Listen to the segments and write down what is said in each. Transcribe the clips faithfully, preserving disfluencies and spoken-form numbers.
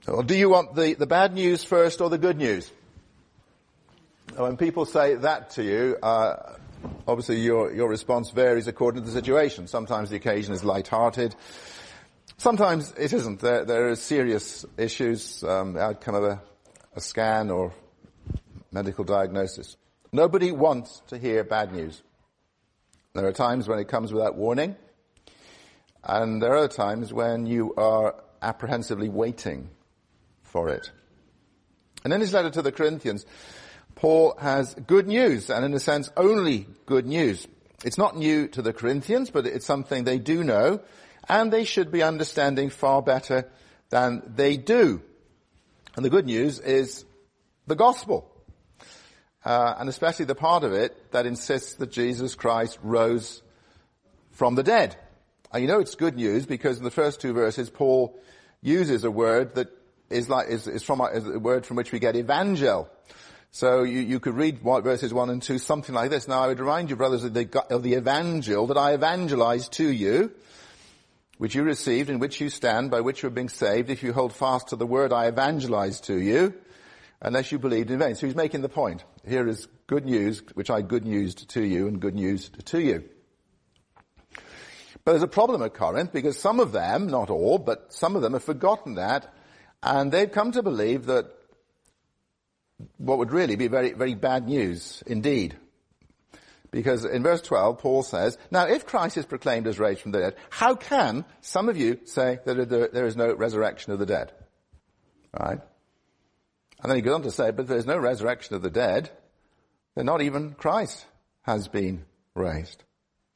Or do you want the, the bad news first or the good news? When people say that to you, uh, obviously your, your response varies according to the situation. Sometimes the occasion is light-hearted. Sometimes it isn't. There, there are serious issues, um, outcome of a, a scan or medical diagnosis. Nobody wants to hear bad news. There are times when it comes without warning, and there are times when you are apprehensively waiting for it. And in his letter to the Corinthians, Paul has good news, and in a sense only good news. It's not new to the Corinthians, but it's something they do know, and they should be understanding far better than they do. And the good news is the gospel. Uh, and especially the part of it that insists that Jesus Christ rose from the dead. And you know it's good news because in the first two verses, Paul uses a word that is like is, is from is a word from which we get evangel. So you, you could read verses one and two something like this. Now I would remind you, brothers, of the, of the evangel that I evangelized to you, which you received, in which you stand, by which you are being saved, if you hold fast to the word I evangelized to you, unless you believed in vain. So he's making the point. Here is good news, which I good newsed to you, and good news to you. But there's a problem at Corinth, because some of them, not all, but some of them have forgotten that, and they've come to believe that what would really be very, very bad news indeed. Because in verse twelve, Paul says, now if Christ is proclaimed as raised from the dead, how can some of you say that there is no resurrection of the dead? Right? And then he goes on to say, but there's no resurrection of the dead, then not even Christ has been raised.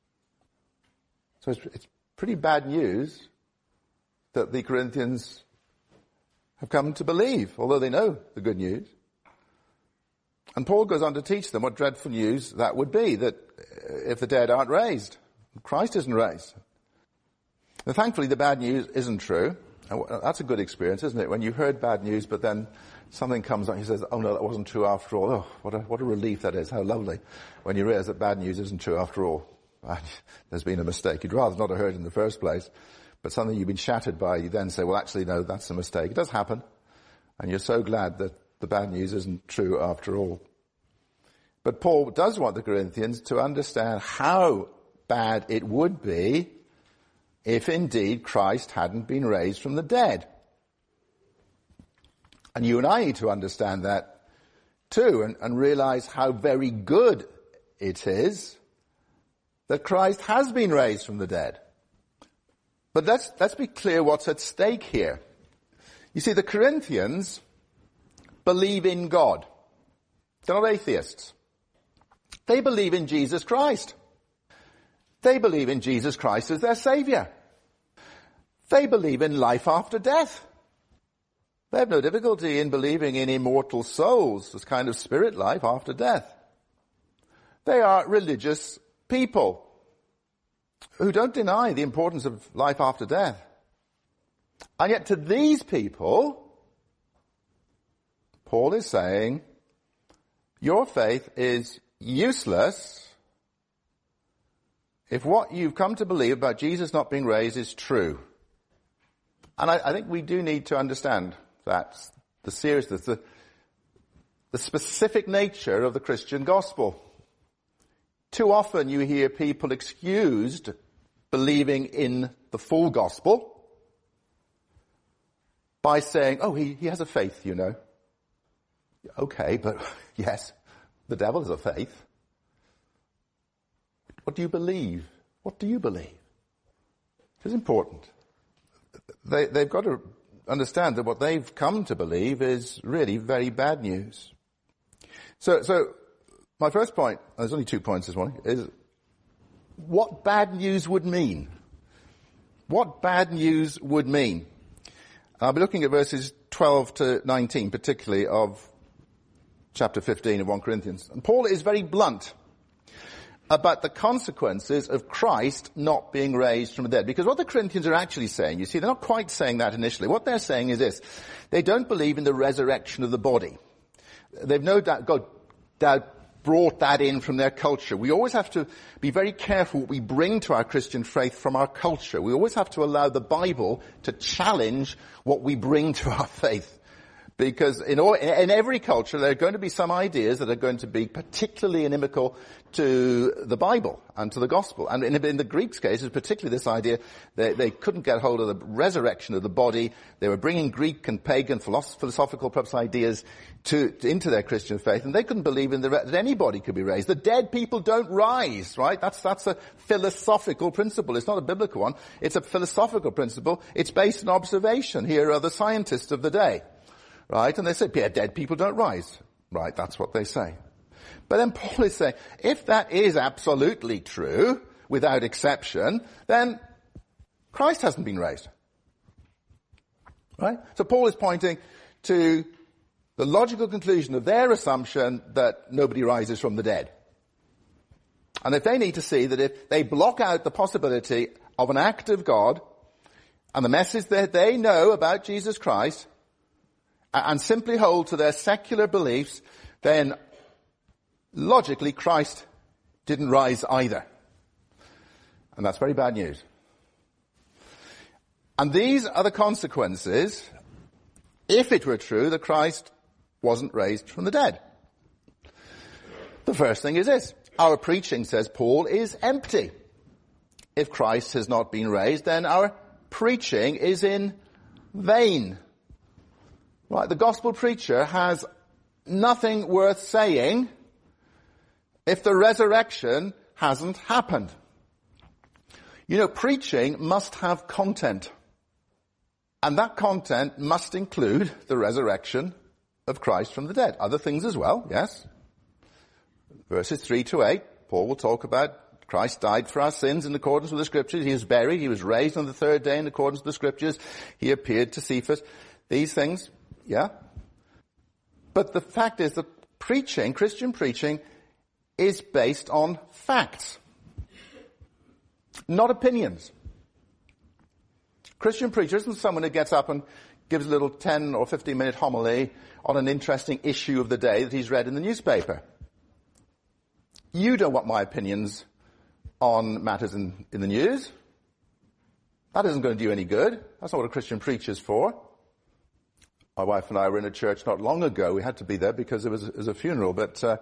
So it's, it's pretty bad news that the Corinthians have come to believe, although they know the good news. And Paul goes on to teach them what dreadful news that would be, that if the dead aren't raised, Christ isn't raised. And thankfully the bad news isn't true. That's a good experience, isn't it? When you heard bad news, but then something comes on, he says, oh no, that wasn't true after all. Oh, what a, what a relief that is. How lovely. When you realize that bad news isn't true after all. There's been a mistake. You'd rather not have heard in the first place, but something you've been shattered by, you then say, well actually no, that's a mistake. It does happen. And you're so glad that the bad news isn't true after all. But Paul does want the Corinthians to understand how bad it would be if indeed Christ hadn't been raised from the dead. And you and I need to understand that too, and, and realize how very good it is that Christ has been raised from the dead. But let's, let's be clear what's at stake here. You see, the Corinthians believe in God. They're not atheists. They believe in Jesus Christ. They believe in Jesus Christ as their Savior. They believe in life after death. They have no difficulty in believing in immortal souls, this kind of spirit life after death. They are religious people who don't deny the importance of life after death. And yet to these people, Paul is saying, your faith is useless if what you've come to believe about Jesus not being raised is true. And I, I think we do need to understand that, the seriousness, the, the specific nature of the Christian gospel. Too often you hear people excused believing in the full gospel by saying, oh, he, he has a faith, you know. Okay, but yes, the devil has a faith. What do you believe? What do you believe? It's important. They, they've got to understand that what they've come to believe is really very bad news. So, so my first point, and there's only two points this morning, is what bad news would mean. What bad news would mean. I'll be looking at verses twelve to nineteen, particularly of chapter fifteen of First Corinthians. And Paul is very blunt about the consequences of Christ not being raised from the dead. Because what the Corinthians are actually saying, you see, they're not quite saying that initially. What they're saying is this: they don't believe in the resurrection of the body. They've no doubt, God, doubt brought that in from their culture. We always have to be very careful what we bring to our Christian faith from our culture. We always have to allow the Bible to challenge what we bring to our faith. Because in, all, in every culture there are going to be some ideas that are going to be particularly inimical to the Bible and to the gospel. And in, in the Greeks' case, particularly this idea, they, they couldn't get hold of the resurrection of the body. They were bringing Greek and pagan philosoph- philosophical perhaps ideas to, to, into their Christian faith, and they couldn't believe in the, that anybody could be raised. The dead people don't rise, right? That's, that's a philosophical principle. It's not a biblical one. It's a philosophical principle. It's based on observation. Here are the scientists of the day. Right? And they say, yeah, dead people don't rise. Right, that's what they say. But then Paul is saying, if that is absolutely true, without exception, then Christ hasn't been raised. Right? So Paul is pointing to the logical conclusion of their assumption that nobody rises from the dead. And if they need to see that if they block out the possibility of an act of God and the message that they know about Jesus Christ, and simply hold to their secular beliefs, then logically Christ didn't rise either. And that's very bad news. And these are the consequences if it were true that Christ wasn't raised from the dead. The first thing is this: our preaching, says Paul, is empty. If Christ has not been raised, then our preaching is in vain. Right, the gospel preacher has nothing worth saying if the resurrection hasn't happened. You know, preaching must have content. And that content must include the resurrection of Christ from the dead. Other things as well, yes. Verses three to eight, Paul will talk about Christ died for our sins in accordance with the Scriptures. He was buried. He was raised on the third day in accordance with the Scriptures. He appeared to Cephas. These things, yeah. But the fact is that preaching, Christian preaching, is based on facts, not opinions. Christian preacher isn't someone who gets up and gives a little ten or fifteen minute homily on an interesting issue of the day that he's read in the newspaper. You don't want my opinions on matters in, in the news. That isn't going to do you any good. That's not what a Christian preacher's for. My wife and I were in a church not long ago. We had to be there because it was, it was a funeral, but uh,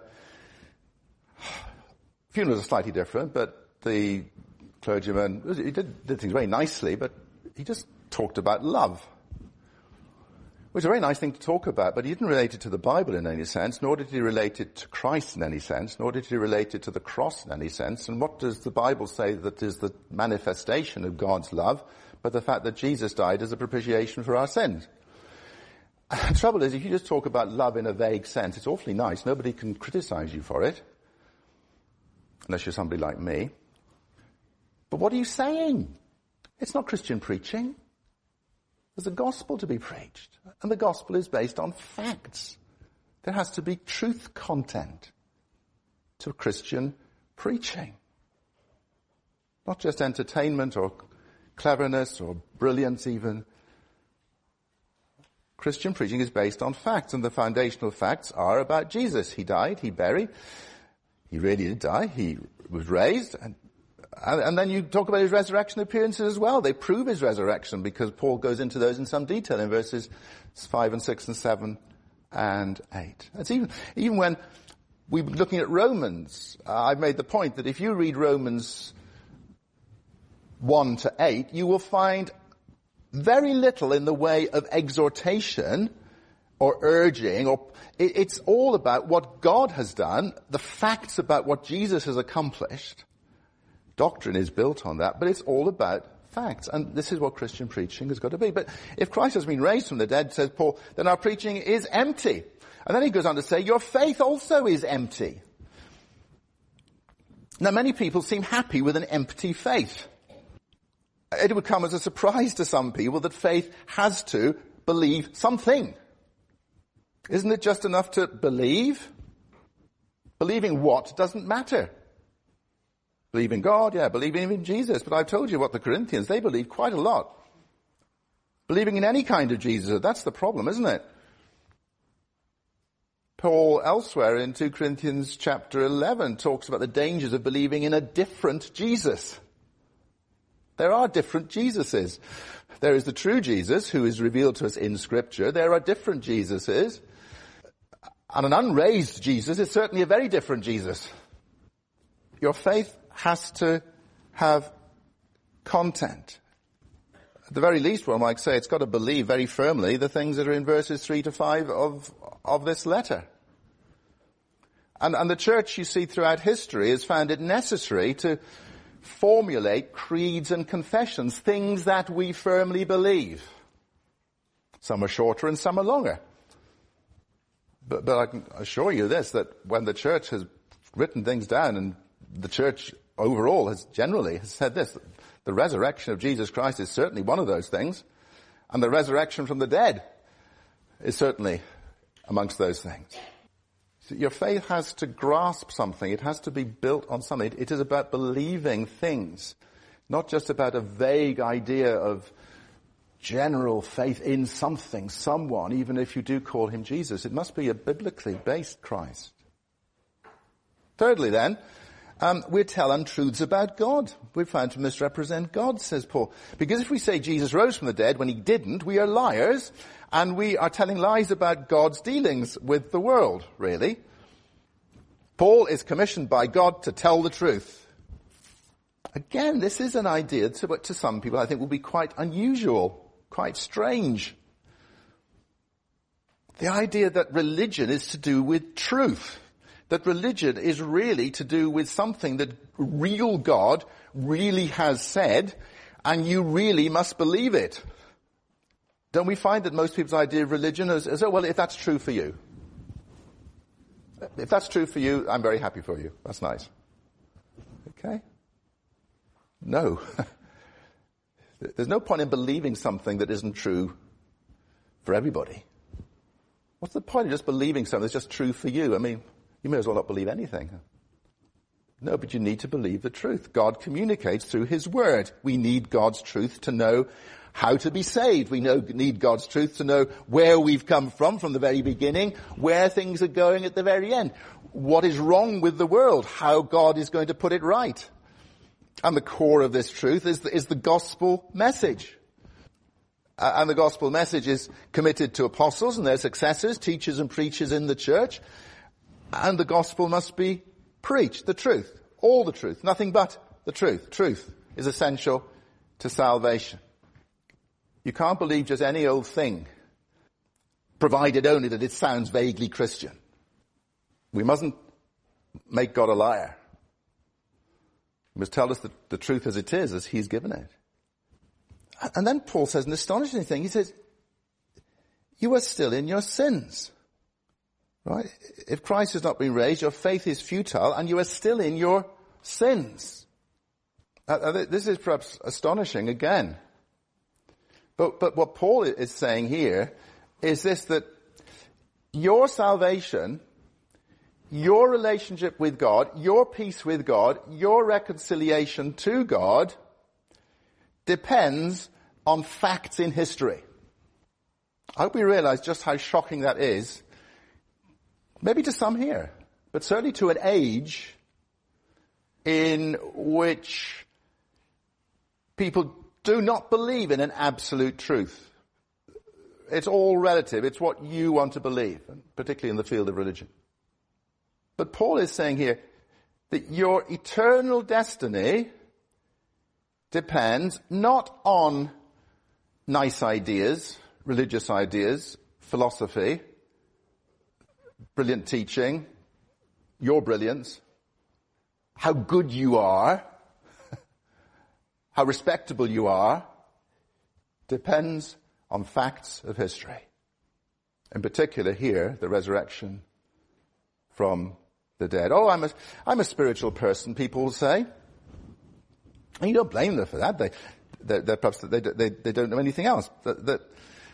funerals are slightly different, but the clergyman, he did, did things very nicely, but he just talked about love, which is a very nice thing to talk about, but he didn't relate it to the Bible in any sense, nor did he relate it to Christ in any sense, nor did he relate it to the cross in any sense. And what does the Bible say that is the manifestation of God's love, but the fact that Jesus died as a propitiation for our sins? The trouble is, if you just talk about love in a vague sense, it's awfully nice. Nobody can criticize you for it, unless you're somebody like me. But what are you saying? It's not Christian preaching. There's a gospel to be preached, and the gospel is based on facts. There has to be truth content to Christian preaching. Not just entertainment or cleverness or brilliance even. Christian preaching is based on facts, and the foundational facts are about Jesus. He died, he buried, he really did die, he was raised, and, and, and then you talk about his resurrection appearances as well. They prove his resurrection because Paul goes into those in some detail in verses five and six and seven and eight. It's even, even when we're looking at Romans, uh, I've made the point that if you read Romans one to eight, you will find very little in the way of exhortation or urging, or it, it's all about what God has done, the facts about what Jesus has accomplished. Doctrine is built on that, but it's all about facts. And this is what Christian preaching has got to be. But if Christ has been raised from the dead, says Paul, then our preaching is empty. And then he goes on to say, your faith also is empty. Now, many people seem happy with an empty faith. It would come as a surprise to some people that faith has to believe something. Isn't it just enough to believe? Believing what doesn't matter. Believing God, yeah, believing in Jesus. But I've told you what the Corinthians, they believed quite a lot. Believing in any kind of Jesus, that's the problem, isn't it? Paul elsewhere in two Corinthians chapter eleven talks about the dangers of believing in a different Jesus. There are different Jesuses. There is the true Jesus who is revealed to us in Scripture. There are different Jesuses. And an unraised Jesus is certainly a very different Jesus. Your faith has to have content. At the very least, one might say it's got to believe very firmly the things that are in verses three to five of, of this letter. And, and the church, you see, throughout history has found it necessary to formulate creeds and confessions, things that we firmly believe. Some are shorter and some are longer. But, but I can assure you this, that when the church has written things down, and the church overall has generally has said this, the resurrection of Jesus Christ is certainly one of those things, and the resurrection from the dead is certainly amongst those things. So your faith has to grasp something. It has to be built on something. It is about believing things, not just about a vague idea of general faith in something, someone, even if you do call him Jesus. It must be a biblically based Christ. Thirdly then, um, we tell untruths about God. We're found to misrepresent God, says Paul. Because if we say Jesus rose from the dead when he didn't, we are liars, and we are telling lies about God's dealings with the world, really. Paul is commissioned by God to tell the truth. Again, this is an idea to, to some people I think will be quite unusual, quite strange. The idea that religion is to do with truth. That religion is really to do with something that real God really has said, and you really must believe it. Don't we find that most people's idea of religion is, is, oh, well, if that's true for you. If that's true for you, I'm very happy for you. That's nice. Okay? No. There's no point in believing something that isn't true for everybody. What's the point of just believing something that's just true for you? I mean, you may as well not believe anything. No, but you need to believe the truth. God communicates through his word. We need God's truth to know how to be saved. We know, need God's truth to know where we've come from from the very beginning, where things are going at the very end, what is wrong with the world, how God is going to put it right. And the core of this truth is the, is the gospel message. Uh, and the gospel message is committed to apostles and their successors, teachers and preachers in the church. And the gospel must be preached, the truth, all the truth, nothing but the truth. Truth is essential to salvation. You can't believe just any old thing, provided only that it sounds vaguely Christian. We mustn't make God a liar. He must tell us the, the truth as it is, as he's given it. And then Paul says an astonishing thing. He says, you are still in your sins. Right? If Christ has not been raised, your faith is futile, and you are still in your sins. Uh, this is perhaps astonishing again. But, but what Paul is saying here is this, that your salvation, your relationship with God, your peace with God, your reconciliation to God depends on facts in history. I hope we realize just how shocking that is, maybe to some here, but certainly to an age in which people do not believe in an absolute truth. It's all relative. It's what you want to believe, particularly in the field of religion. But Paul is saying here that your eternal destiny depends not on nice ideas, religious ideas, philosophy, brilliant teaching, your brilliance, how good you are, how respectable you are, depends on facts of history. In particular here, the resurrection from the dead. Oh, I'm a, I'm a spiritual person, people will say. And you don't blame them for that. They, they're, they're perhaps, they, they, they don't know anything else. That, that,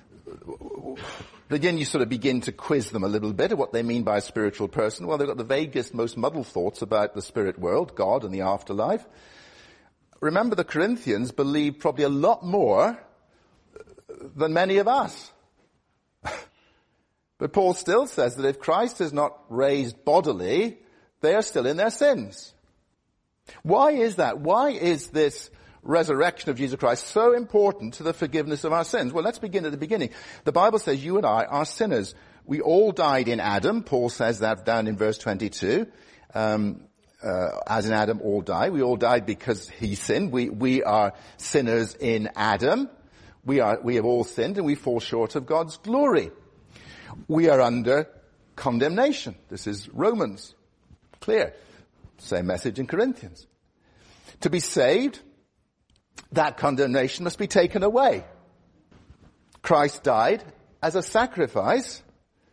Again, you sort of begin to quiz them a little bit of what they mean by a spiritual person. Well, they've got the vaguest, most muddled thoughts about the spirit world, God and the afterlife. Remember, the Corinthians believed probably a lot more than many of us. But Paul still says that if Christ is not raised bodily, they are still in their sins. Why is that? Why is this resurrection of Jesus Christ so important to the forgiveness of our sins? Well, let's begin at the beginning. The Bible says you and I are sinners. We all died in Adam. Paul says that down in verse twenty-two. Um, uh, as in Adam all die. We all died because he sinned. We, we are sinners in Adam. We are, we have all sinned and we fall short of God's glory. We are under condemnation. This is Romans. Clear. Same message in Corinthians. To be saved, that condemnation must be taken away. Christ died as a sacrifice,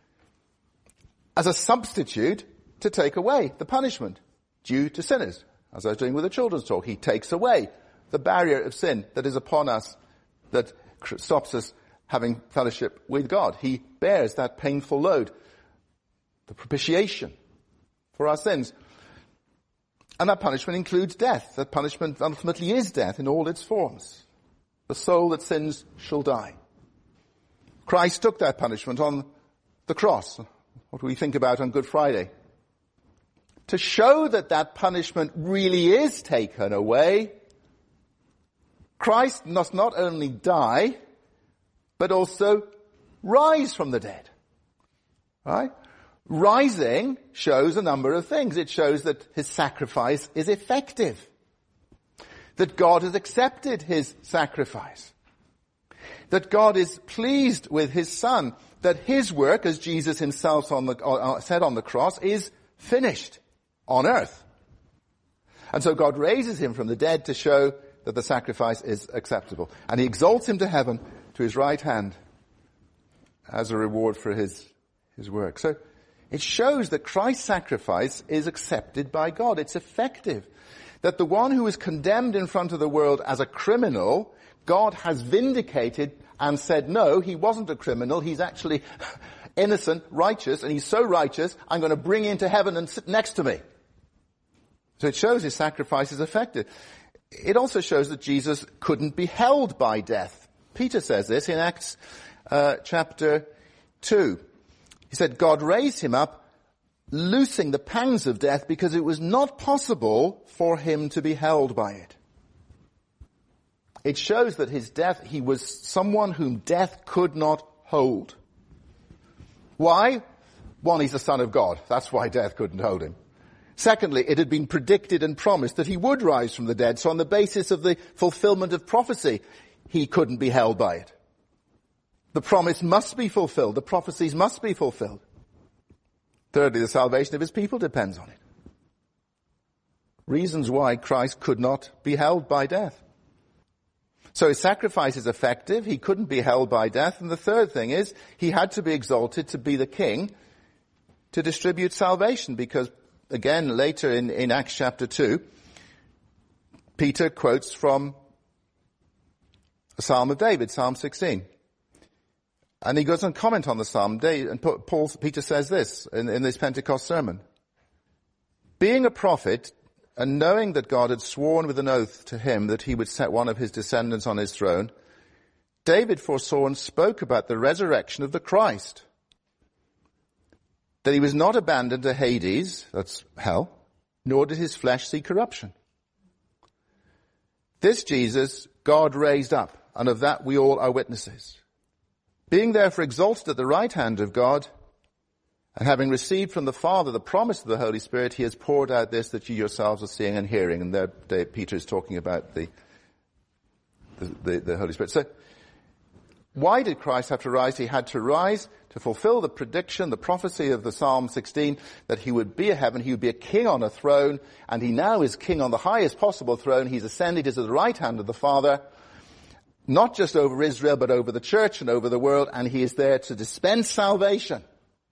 as a substitute to take away the punishment due to sinners. As I was doing with the children's talk, he takes away the barrier of sin that is upon us, that stops us having fellowship with God. He bears that painful load, the propitiation for our sins. And that punishment includes death. That punishment ultimately is death in all its forms. The soul that sins shall die. Christ took that punishment on the cross. What do we think about on Good Friday? To show that that punishment really is taken away, Christ must not only die, but also rise from the dead. Right? Rising shows a number of things. It shows that his sacrifice is effective. That God has accepted his sacrifice. That God is pleased with his Son. That his work, as Jesus himself on the, uh, said on the cross, is finished on earth. And so God raises him from the dead to show that the sacrifice is acceptable. And he exalts him to heaven, to his right hand, as a reward for his, his work. So it shows that Christ's sacrifice is accepted by God. It's effective. That the one who is condemned in front of the world as a criminal, God has vindicated and said, no, he wasn't a criminal. He's actually innocent, righteous, and he's so righteous, I'm going to bring him to heaven and sit next to me. So it shows his sacrifice is effective. It also shows that Jesus couldn't be held by death. Peter says this in Acts uh, chapter two. He said, God raised him up, loosing the pangs of death, because it was not possible for him to be held by it. It shows that his death, he was someone whom death could not hold. Why? One, he's the Son of God. That's why death couldn't hold him. Secondly, it had been predicted and promised that he would rise from the dead. So on the basis of the fulfillment of prophecy, he couldn't be held by it. The promise must be fulfilled. The prophecies must be fulfilled. Thirdly, the salvation of his people depends on it. Reasons why Christ could not be held by death. So his sacrifice is effective. He couldn't be held by death. And the third thing is, he had to be exalted to be the king to distribute salvation, because again, later in, in Acts chapter two, Peter quotes from a Psalm of David, Psalm sixteen. And he goes on to comment on the Psalm. And Paul, Peter says this in, in this Pentecost sermon. Being a prophet, and knowing that God had sworn with an oath to him that he would set one of his descendants on his throne, David foresaw and spoke about the resurrection of the Christ. That he was not abandoned to Hades, that's hell, nor did his flesh see corruption. This Jesus God raised up, and of that we all are witnesses. Being therefore exalted at the right hand of God, and having received from the Father the promise of the Holy Spirit, he has poured out this that you yourselves are seeing and hearing. And there Peter is talking about the, the, the, the Holy Spirit. So, why did Christ have to rise? He had to rise to fulfill the prediction, the prophecy of the Psalm sixteen, that he would be a heaven, he would be a king on a throne, and he now is king on the highest possible throne. He's ascended to the right hand of the Father, not just over Israel, but over the church and over the world, and he is there to dispense salvation.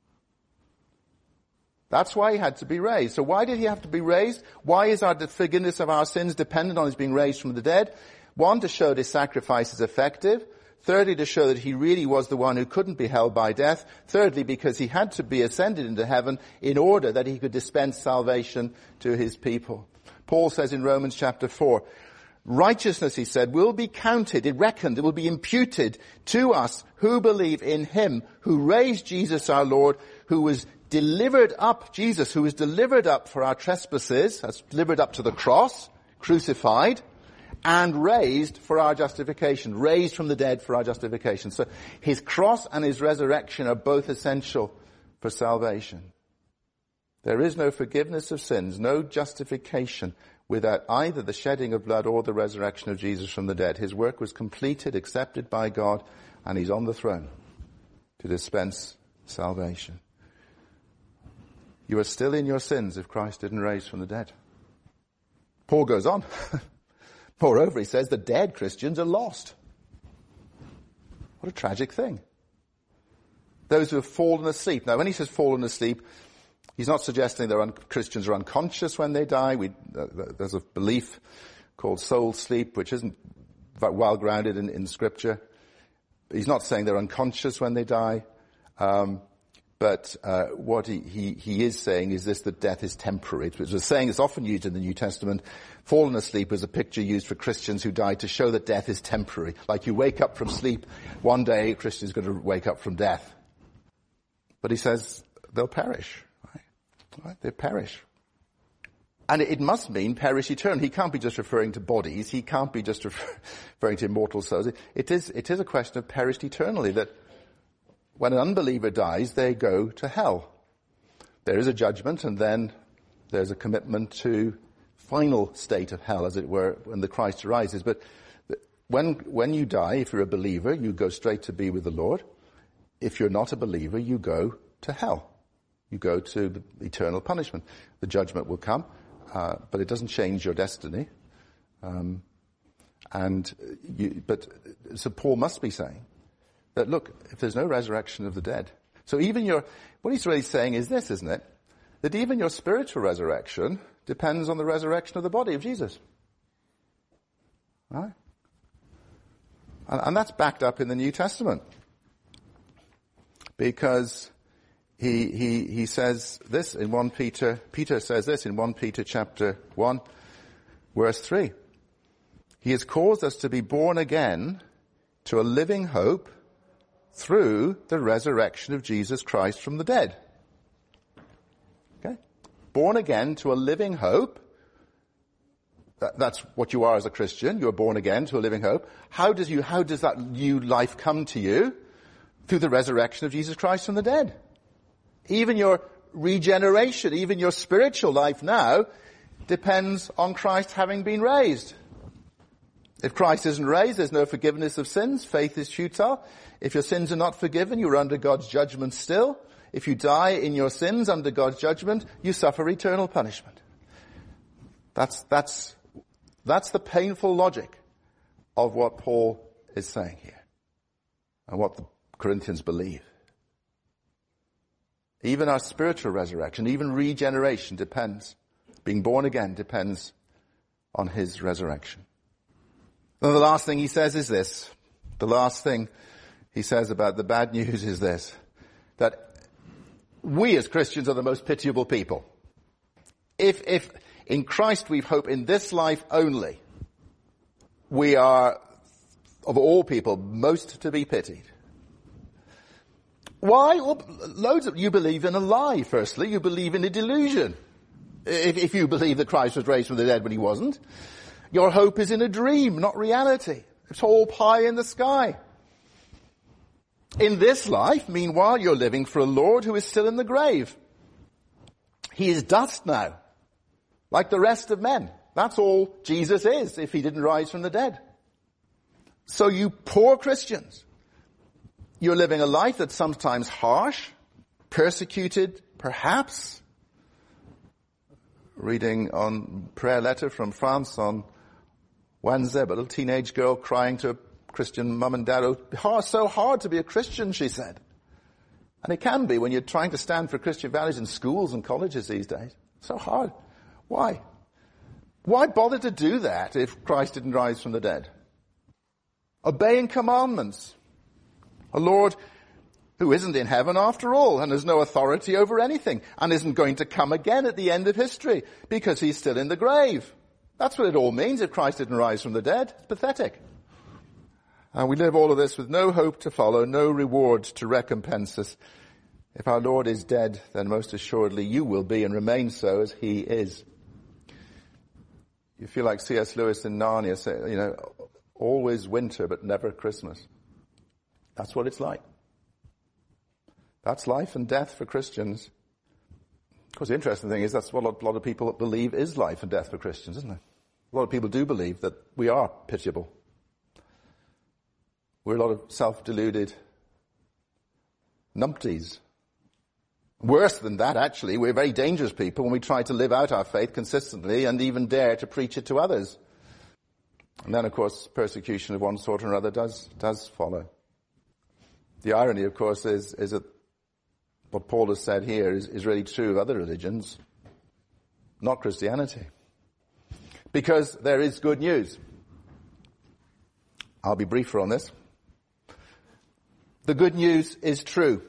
That's why he had to be raised. So why did he have to be raised? Why is our forgiveness of our sins dependent on his being raised from the dead? One, to show that his sacrifice is effective. Thirdly, to show that he really was the one who couldn't be held by death. Thirdly, because he had to be ascended into heaven in order that he could dispense salvation to his people. Paul says in Romans chapter four, Righteousness, he said, will be counted, it reckoned, it will be imputed to us who believe in him who raised Jesus our Lord, who was delivered up, Jesus, who was delivered up for our trespasses, that's delivered up to the cross, crucified, and raised for our justification, raised from the dead for our justification. So his cross and his resurrection are both essential for salvation. There is no forgiveness of sins, no justification without either the shedding of blood or the resurrection of Jesus from the dead. His work was completed, accepted by God, and he's on the throne to dispense salvation. You are still in your sins if Christ didn't raise from the dead. Paul goes on. Moreover, he says the dead Christians are lost. What a tragic thing. Those who have fallen asleep. Now, when he says fallen asleep, he's not suggesting that un- Christians are unconscious when they die. We, uh, there's a belief called soul sleep, which isn't well grounded in, in Scripture. He's not saying they're unconscious when they die. Um, but uh, what he, he, he is saying is this, that death is temporary. It's a saying that's often used in the New Testament. Fallen asleep is a picture used for Christians who die to show that death is temporary. Like you wake up from sleep, one day a Christian's going to wake up from death. But he says they'll perish. Right? Right? They perish. And it must mean perish eternally. He can't be just referring to bodies. He can't be just referring to immortal souls. It is, it is a question of perished eternally, that when an unbeliever dies, they go to hell. There is a judgment, and then there's a commitment to final state of hell, as it were, when the Christ arises. But when, when you die, if you're a believer, you go straight to be with the Lord. If you're not a believer, you go to hell. You go to the eternal punishment. The judgment will come, uh, but it doesn't change your destiny. Um, and you, but so Paul must be saying that, look, if there's no resurrection of the dead, so even your, what he's really saying is this, isn't it? That even your spiritual resurrection depends on the resurrection of the body of Jesus. Right? And, and that's backed up in the New Testament. Because he, he, he says this in First Peter, Peter says this in First Peter chapter one, verse three. He has caused us to be born again to a living hope through the resurrection of Jesus Christ from the dead. Okay? Born again to a living hope. That, that's what you are as a Christian. You're born again to a living hope. How does you, how does that new life come to you? Through the resurrection of Jesus Christ from the dead. Even your regeneration, even your spiritual life now, depends on Christ having been raised. If Christ isn't raised, there's no forgiveness of sins. Faith is futile. If your sins are not forgiven, you're under God's judgment still. If you die in your sins under God's judgment, you suffer eternal punishment. That's, that's, that's the painful logic of what Paul is saying here. And what the Corinthians believe. Even our spiritual resurrection, even regeneration depends, being born again depends on his resurrection. And the last thing he says is this. The last thing he says about the bad news is this. That we as Christians are the most pitiable people. If, if in Christ we've hope in this life only, we are, of all people, most to be pitied. Why? Well, loads of you believe in a lie, firstly. You believe in a delusion. If, if you believe that Christ was raised from the dead when he wasn't. Your hope is in a dream, not reality. It's all pie in the sky. In this life, meanwhile, you're living for a Lord who is still in the grave. He is dust now, like the rest of men. That's all Jesus is if he didn't rise from the dead. So you poor Christians, you're living a life that's sometimes harsh, persecuted, perhaps. Reading on prayer letter from France on Wednesday, a little teenage girl crying to a Christian mum and dad. Oh, so hard to be a Christian, she said. And it can be when you're trying to stand for Christian values in schools and colleges these days. So hard. Why? Why bother to do that if Christ didn't rise from the dead? Obeying commandments. A Lord who isn't in heaven after all and has no authority over anything and isn't going to come again at the end of history because he's still in the grave. That's what it all means if Christ didn't rise from the dead. It's pathetic. And we live all of this with no hope to follow, no reward to recompense us. If our Lord is dead, then most assuredly you will be and remain so as he is. You feel like C S Lewis in Narnia, say, you know, always winter but never Christmas. That's what it's like. That's life and death for Christians. Of course, the interesting thing is that's what a lot of people believe is life and death for Christians, isn't it? A lot of people do believe that we are pitiable. We're a lot of self-deluded numpties. Worse than that, actually, we're very dangerous people when we try to live out our faith consistently and even dare to preach it to others. And then, of course, persecution of one sort or another does does follow. The irony, of course, is, is that what Paul has said here is, is really true of other religions, not Christianity. Because there is good news. I'll be briefer on this. The good news is true.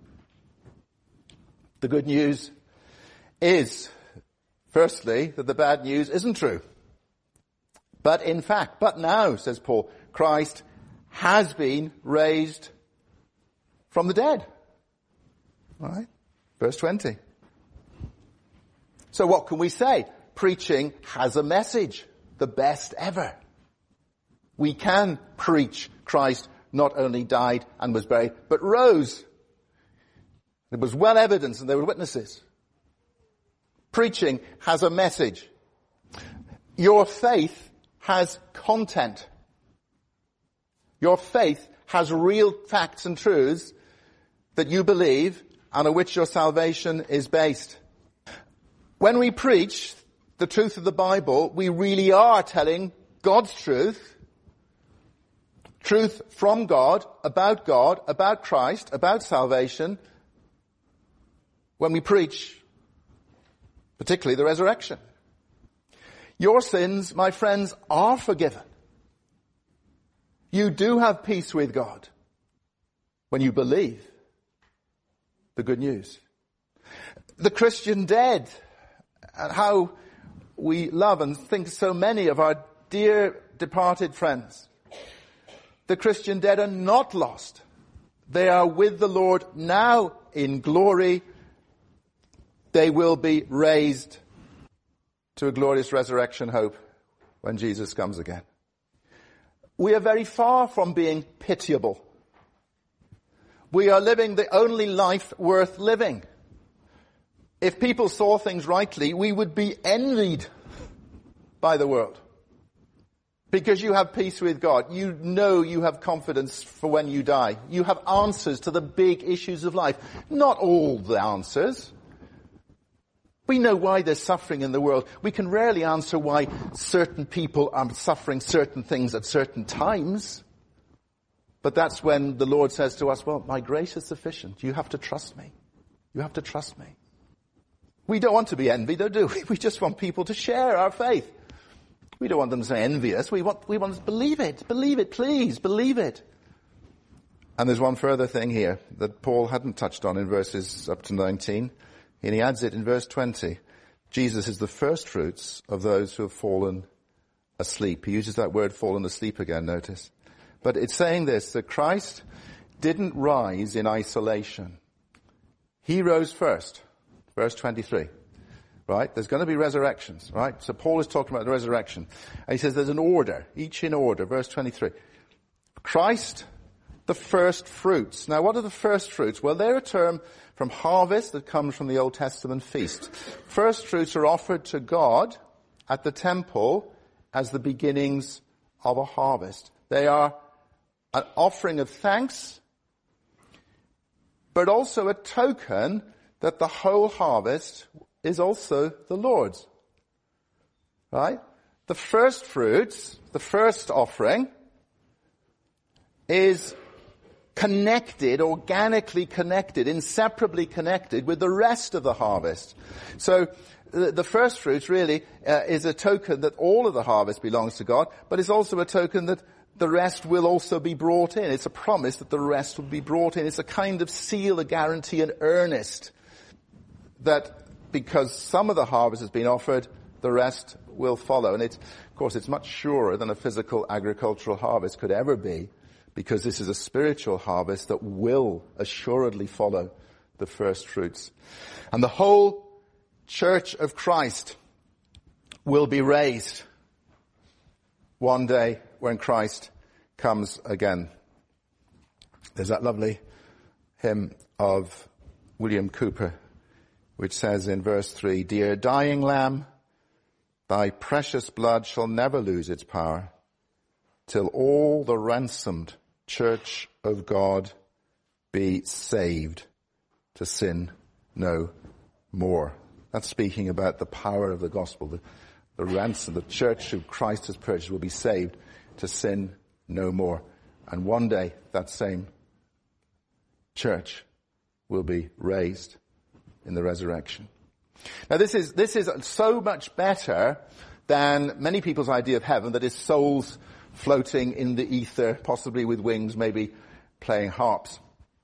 The good news is, firstly, that the bad news isn't true. But in fact, but now, says Paul, Christ has been raised from the dead. All right? Verse twenty. So what can we say? Preaching has a message, the best ever. We can preach Christ not only died and was buried, but rose. It was well evidenced and there were witnesses. Preaching has a message. Your faith has content. Your faith has real facts and truths that you believe and on which your salvation is based. When we preach the truth of the Bible, we really are telling God's truth. Truth from God, about God, about Christ, about salvation. When we preach, particularly the resurrection. Your sins, my friends, are forgiven. You do have peace with God when you believe the good news. The Christian dead, and how we love and think so many of our dear departed friends. The Christian dead are not lost. They are with the Lord now in glory. They will be raised to a glorious resurrection hope when Jesus comes again. We are very far from being pitiable. We are living the only life worth living. If people saw things rightly, we would be envied by the world. Because you have peace with God. You know you have confidence for when you die. You have answers to the big issues of life. Not all the answers. We know why there's suffering in the world. We can rarely answer why certain people are suffering certain things at certain times. But that's when the Lord says to us, well, my grace is sufficient. You have to trust me. You have to trust me. We don't want to be envied, though, do we? We just want people to share our faith. We don't want them to say envy us. We want, we want to believe it. Believe it, please. Believe it. And there's one further thing here that Paul hadn't touched on in verses up to nineteen. And he adds it in verse twenty. Jesus is the first fruits of those who have fallen asleep. He uses that word fallen asleep again, notice. But it's saying this, that Christ didn't rise in isolation. He rose first. Verse twenty-three. Right? There's going to be resurrections, right? So Paul is talking about the resurrection. And he says there's an order, each in order. Verse twenty-three. Christ, the first fruits. Now what are the first fruits? Well, they're a term from harvest that comes from the Old Testament feast. First fruits are offered to God at the temple as the beginnings of a harvest. They are an offering of thanks, but also a token that the whole harvest is also the Lord's. Right? The first fruits, the first offering, is connected, organically connected, inseparably connected with the rest of the harvest. So the, the first fruits really uh, is a token that all of the harvest belongs to God, but it's also a token that the rest will also be brought in. It's a promise that the rest will be brought in. It's a kind of seal, a guarantee, an earnest that because some of the harvest has been offered, the rest will follow. And it's, of course, it's much surer than a physical agricultural harvest could ever be, because this is a spiritual harvest that will assuredly follow the first fruits. And the whole church of Christ will be raised one day when Christ comes again. There's that lovely hymn of William Cowper, which says in verse three, "Dear dying Lamb, thy precious blood shall never lose its power, till all the ransomed church of God be saved to sin no more." That's speaking about the power of the gospel. The, the ransom, the church who Christ has purchased will be saved to sin no more. And one day that same church will be raised in the resurrection. Now this is, this is so much better than many people's idea of heaven, that is souls floating in the ether, possibly with wings, maybe playing harps.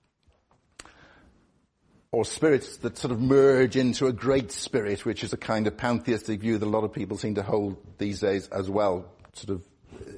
Or spirits that sort of merge into a great spirit, which is a kind of pantheistic view that a lot of people seem to hold these days as well. Sort of.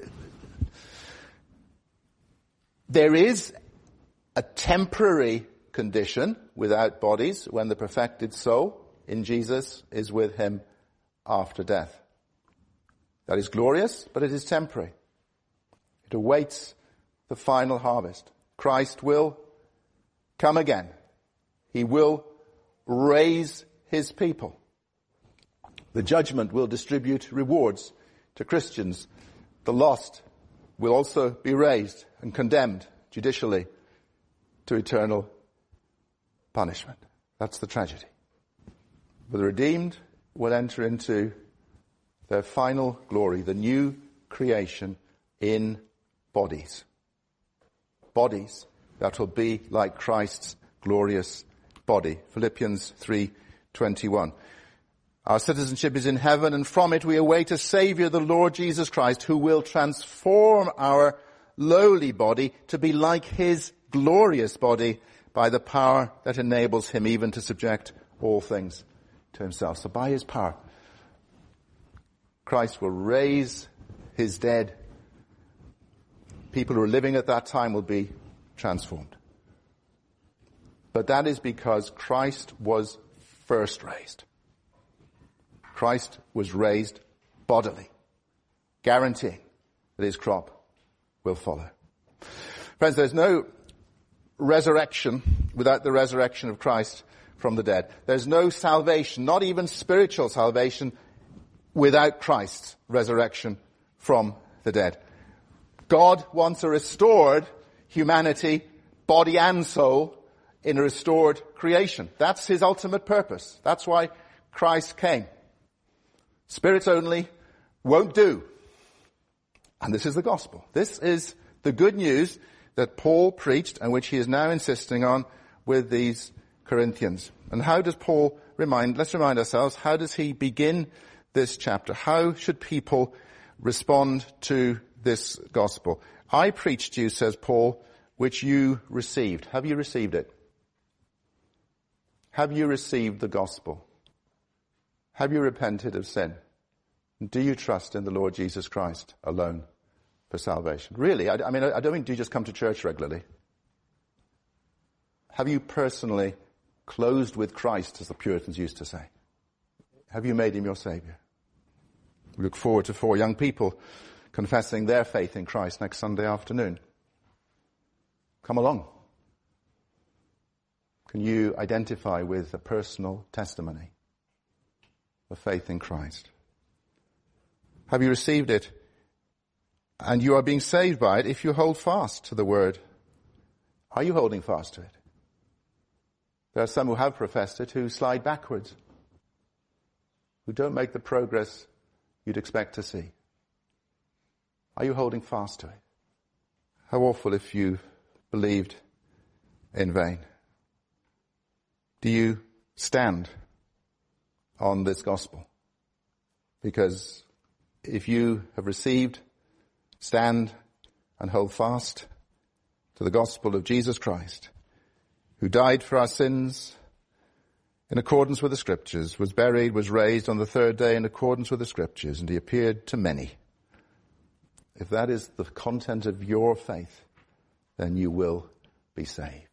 There is a temporary condition without bodies when the perfected soul in Jesus is with him after death. That is glorious, but it is temporary. It awaits the final harvest. Christ will come again. He will raise his people. The judgment will distribute rewards to Christians. The lost will also be raised and condemned judicially to eternal punishment. That's the tragedy. But the redeemed will enter into their final glory, the new creation in bodies. Bodies that will be like Christ's glorious body. Philippians three twenty-one. Our citizenship is in heaven, and from it we await a Savior, the Lord Jesus Christ, who will transform our lowly body to be like his glorious body by the power that enables him even to subject all things to himself. So by his power, Christ will raise his dead. People who are living at that time will be transformed. But that is because Christ was first raised. Christ was raised bodily, guaranteeing that his crop will follow. Friends, there's no resurrection without the resurrection of Christ from the dead. There's no salvation, not even spiritual salvation, without Christ's resurrection from the dead. God wants a restored humanity, body and soul, in a restored creation. That's his ultimate purpose. That's why Christ came. Spirits only won't do. And this is the gospel. This is the good news that Paul preached and which he is now insisting on with these Corinthians. And how does Paul remind, let's remind ourselves, how does he begin this chapter? How should people respond to this gospel? I preached to you, says Paul, which you received. Have you received it? Have you received the gospel? Have you repented of sin? Do you trust in the Lord Jesus Christ alone for salvation? Really, I, I mean, I don't mean do you just come to church regularly. Have you personally closed with Christ, as the Puritans used to say? Have you made him your Savior? We look forward to four young people confessing their faith in Christ next Sunday afternoon. Come along. Can you identify with a personal testimony of faith in Christ? Have you received it? And you are being saved by it if you hold fast to the word. Are you holding fast to it? There are some who have professed it who slide backwards, who don't make the progress you'd expect to see. Are you holding fast to it? How awful if you believed in vain. Do you stand on this gospel? Because if you have received, stand and hold fast to the gospel of Jesus Christ, who died for our sins in accordance with the Scriptures, was buried, was raised on the third day in accordance with the Scriptures, and he appeared to many. If that is the content of your faith, then you will be saved.